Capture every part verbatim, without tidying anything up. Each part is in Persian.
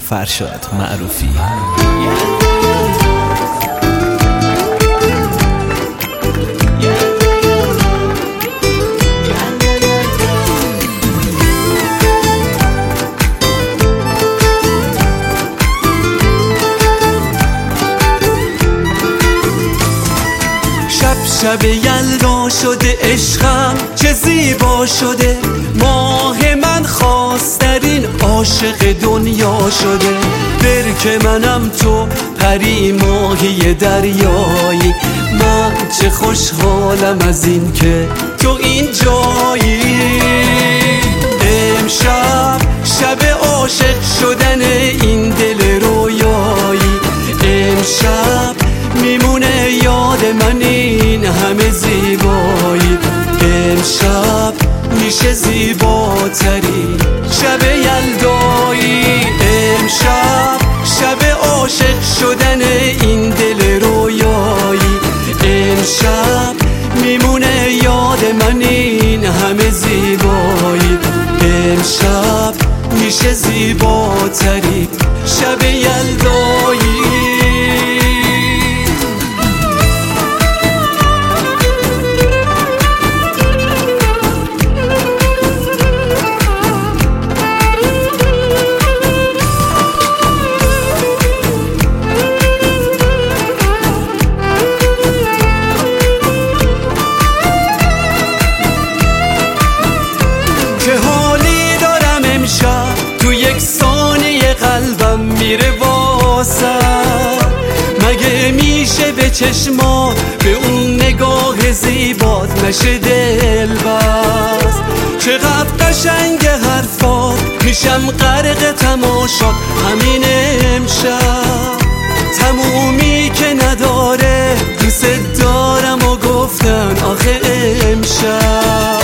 فرشاد معروفی. شب یلدا شده عشقم چه زیبا شده، ماه من خواسترین عاشق دنیا شده. برکه منم تو پری ماهی دریایی، من چه خوشحالم از این که تو این جایی. امشب شب عاشق شدن این دل رویایی، امشب میمونه یاد من این همه زیبایی. امشب میشه زیباترین شب یلدایی، امشب شب عاشق شدن این دل رویایی. امشب میمونه یاد من این همه زیبایی، امشب میشه زیباترین شب یلدایی. قلبم میره واسم، مگه میشه به چشما به اون نگاه زیبات نشه دل بس. چقدر قشنگ حرفات، میشم غرق تماشات همین امشب. تمومی که نداره دوست دارم و گفتن آخه امشب.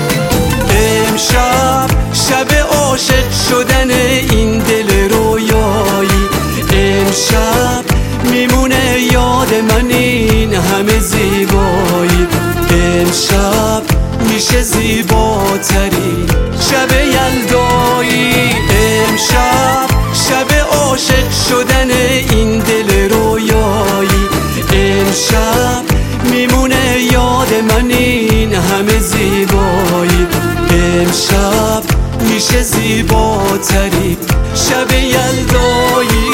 امشب شب عاشق شدن این دل رویایی، امشب میمونه یاد من این همه زیبایی. امشب میشه زیباترین شب یلدایی، امشب شب عاشق شدن این دل رویایی. امشب میمونه یاد من این همه زیبایی، امشب میشه زیباترین شب یلدایی.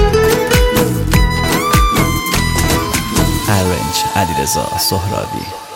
علیرضا سهرابی.